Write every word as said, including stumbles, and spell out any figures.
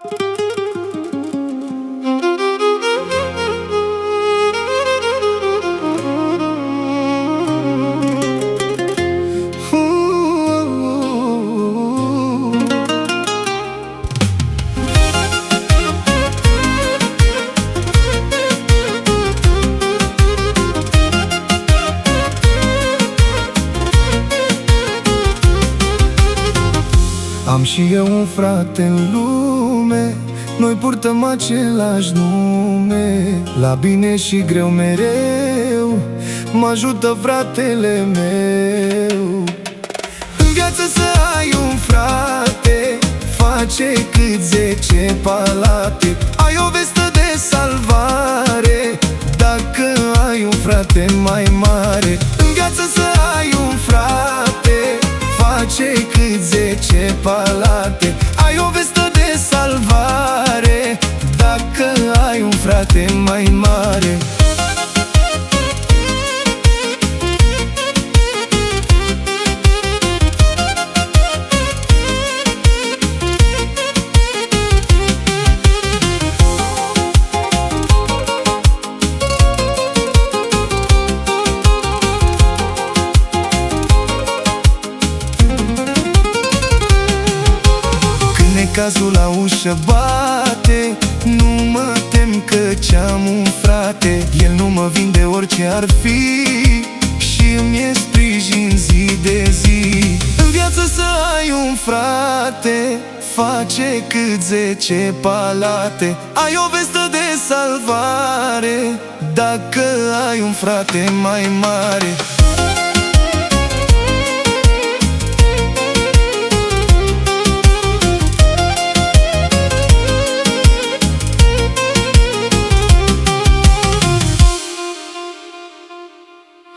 Am și eu un frate în lume, noi purtăm același nume. La bine și greu mereu mă ajută fratele meu. În viață să ai un frate face cât zece palate. Ai o vestă de salvare dacă ai un frate mai mare. În viață să ai un frate face cât zece palate. Ai o vestă de salvare dacă ai un frate mai mare. Cazul la ușă bate, nu mă tem căci am un frate. El nu mă vinde orice ar fi și îmi e sprijin zi de zi. În viață să ai un frate face cât zece palate. Ai o vestă de salvare dacă ai un frate mai mare.